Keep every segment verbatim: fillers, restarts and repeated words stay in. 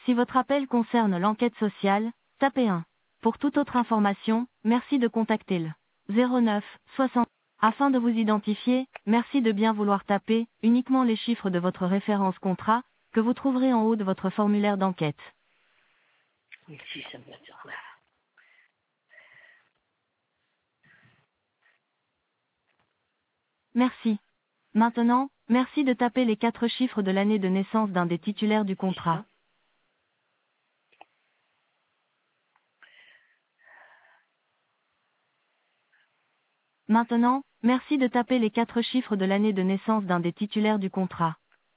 Si votre appel concerne l'enquête sociale, tapez un. Pour toute autre information, merci de contacter le zéro neuf soixante. Afin de vous identifier, merci de bien vouloir taper uniquement les chiffres de votre référence contrat, que vous trouverez en haut de votre formulaire d'enquête. Ici, ça me va là. Merci. Maintenant, merci de taper les quatre chiffres de l'année de naissance d'un des titulaires du contrat. Maintenant, merci de taper les quatre chiffres de l'année de naissance d'un des titulaires du contrat.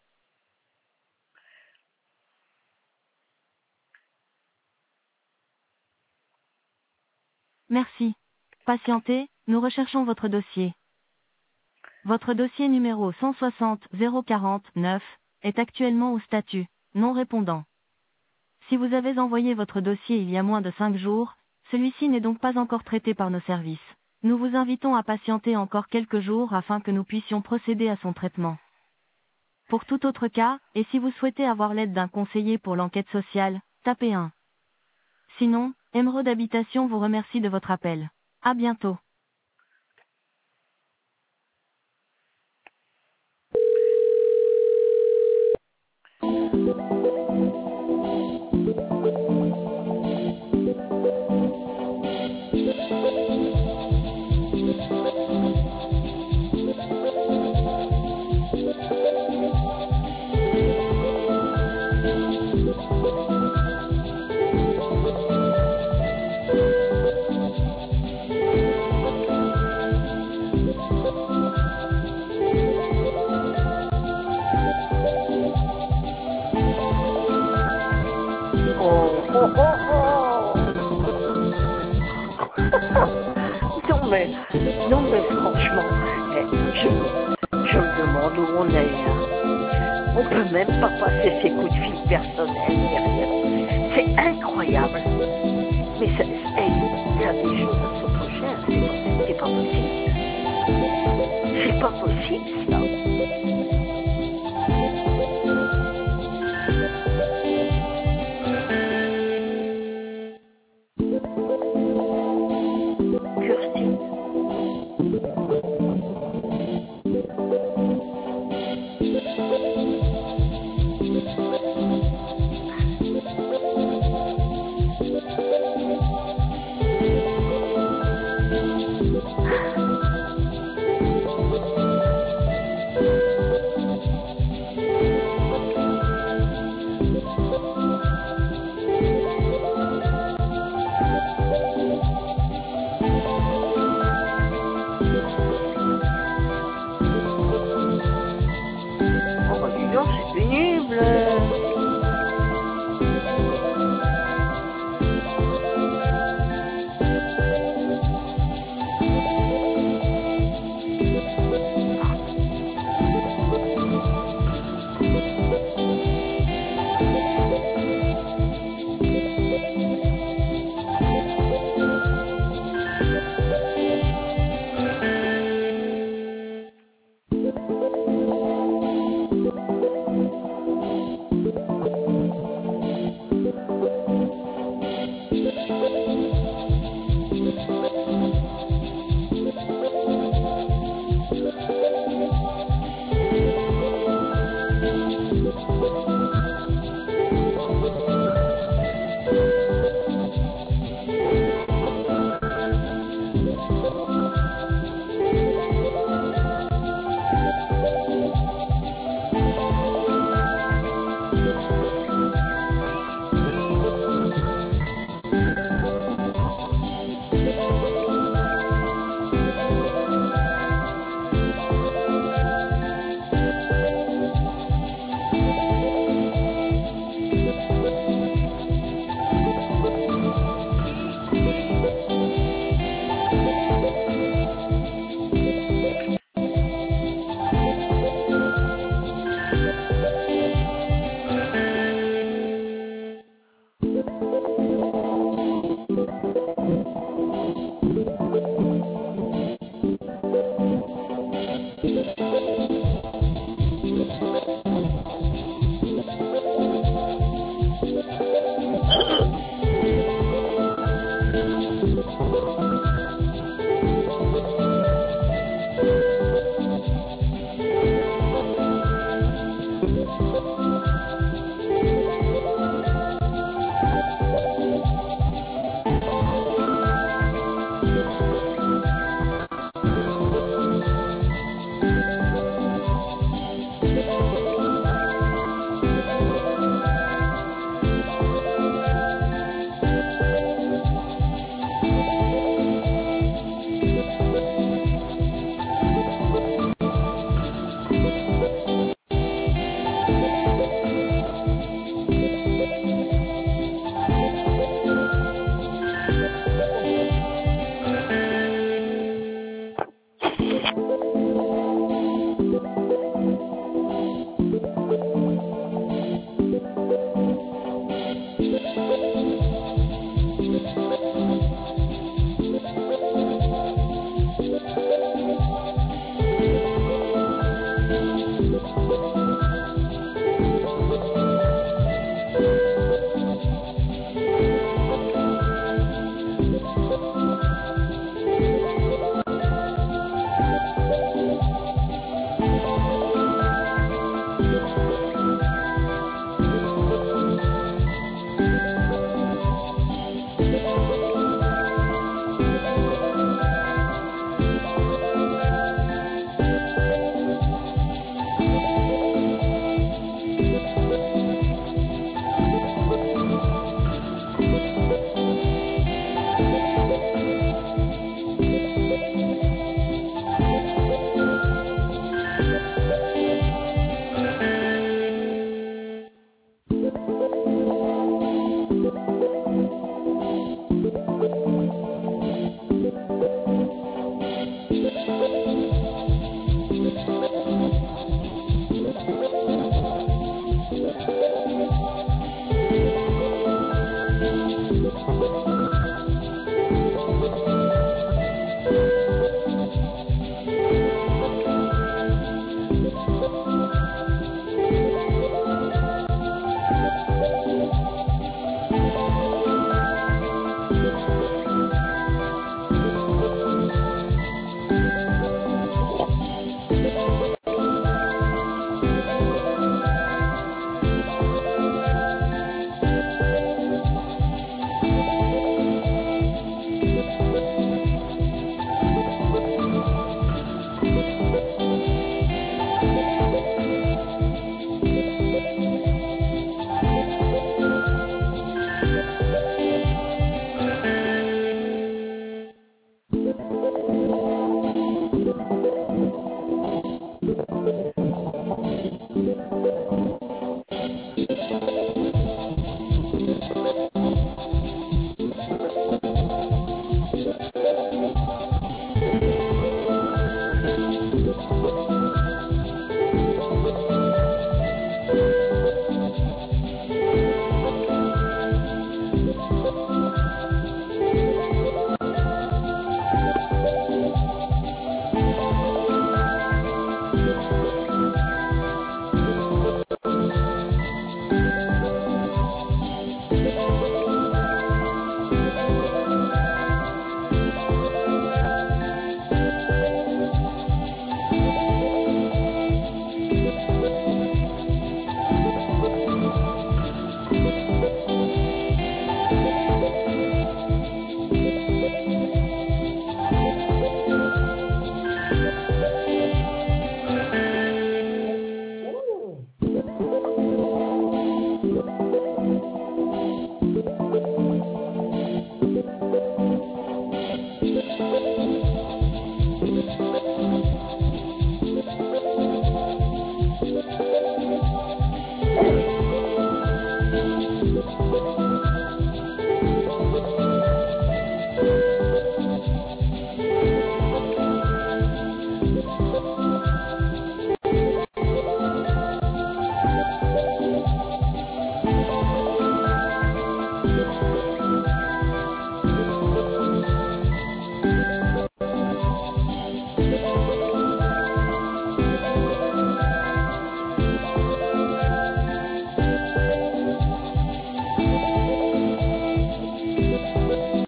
Merci. Patientez, nous recherchons votre dossier. Votre dossier numéro cent soixante zéro quarante-neuf est actuellement au statut non répondant. Si vous avez envoyé votre dossier il y a moins de cinq jours, celui-ci n'est donc pas encore traité par nos services. Nous vous invitons à patienter encore quelques jours afin que nous puissions procéder à son traitement. Pour tout autre cas, et si vous souhaitez avoir l'aide d'un conseiller pour l'enquête sociale, tapez un. Sinon, Emeraude Habitation vous remercie de votre appel. À bientôt. Oh, oh, oh, oh. Non mais, non mais franchement, eh, je, je me demande où on est là. On peut même pas passer ses coups de fil personnels derrière. C'est incroyable. Mais ça, hey, ça des choses sont trop chères, c'est pas, c'est pas possible. C'est pas possible ça.